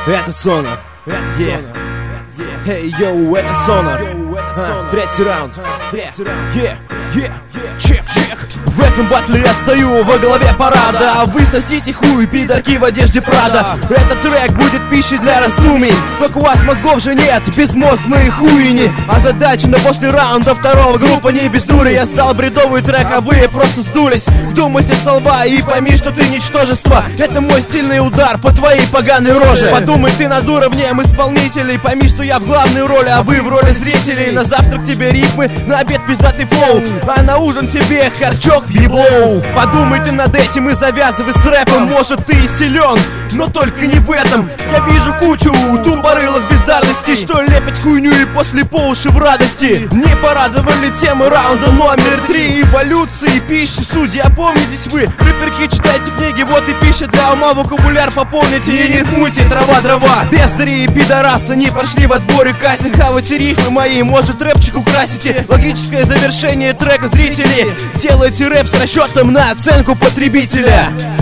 Это Сонар. Эй, йоу, это Сонар. Третий раунд. Чек. В этом батле я стою во главе парада, а вы сосите хуй, пидорки в одежде Прада. Этот трек будет пищей для раздумий, только у вас мозгов же нет, безмозглые хуйни. А задача на после раунда второго группа не без дури. Я стал бредовый трек, а вы просто сдулись. Вдумайся со лба и пойми, что ты ничтожество. Это мой стильный удар по твоей поганой роже. Подумай ты над уровнем исполнителей, пойми, что я в главной роли, а вы в роли зрителей. На завтрак тебе рифмы, на обед пиздатый флоу, а на ужин тебе харчок в еблоу. Подумай ты над этим и завязывай с рэпом. Может ты и силен, но только не в этом. Я вижу кучу тумбарылок бездарности, что лепят хуйню и после по уши в радости. Не порадовали темы раунда номер 3. Эволюции пищи, судьи, опомнитесь вы. Рэперки, читайте книги, вот и пища для ума. Вокабуляр пополните и не рифмуйте трава-дрова. Бездари и пидорасы не пошли в отборе кассинг. Хавайте рифмы мои, может рэпчик украсите. Логическое завершение трека, зрители. Делайте рэп с расчетом на оценку потребителя.